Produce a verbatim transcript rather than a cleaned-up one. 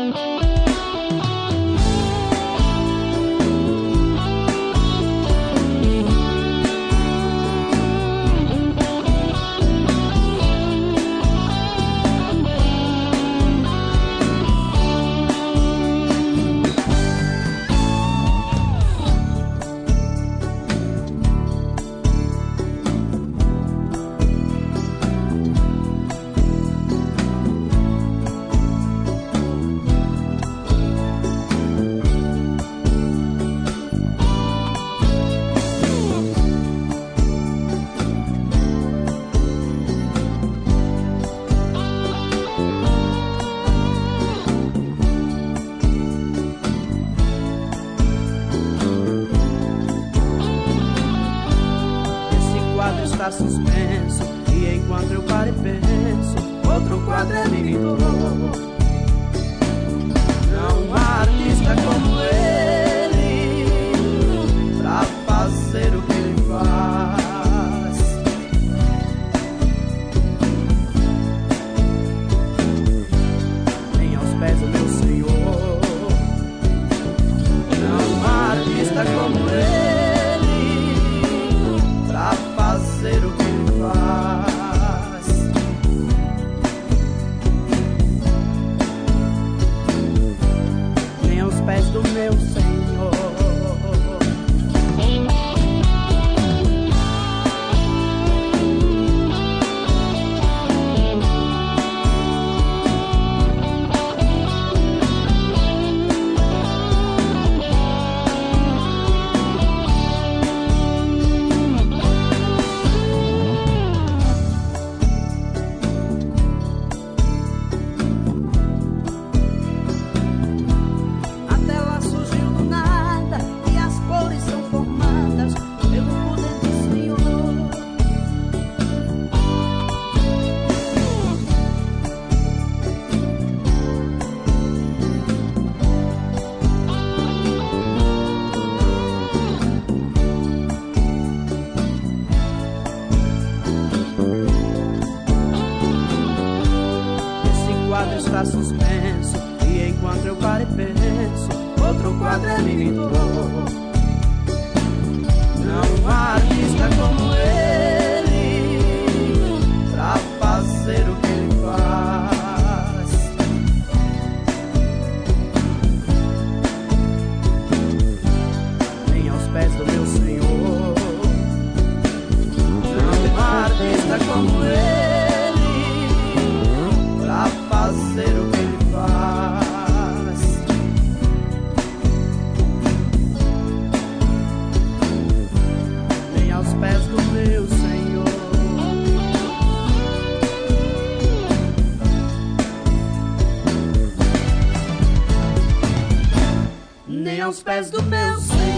Está suspenso, e enquanto eu paro e penso, outro quadro é lindo. Não há artista como ele pra fazer o que ele faz. Nem aos pés do meu Senhor. Não há artista como ele fazer o que ele faz. Nem aos pés do meu Senhor. Está suspenso, e enquanto eu paro e penso, outro quadro é lindo. Não há artista como ele pra fazer o que ele faz. Nem aos pés do meu Senhor. Não há artista como ele fazer o que ele faz. Nem aos pés do meu Senhor. Nem aos pés do meu Senhor.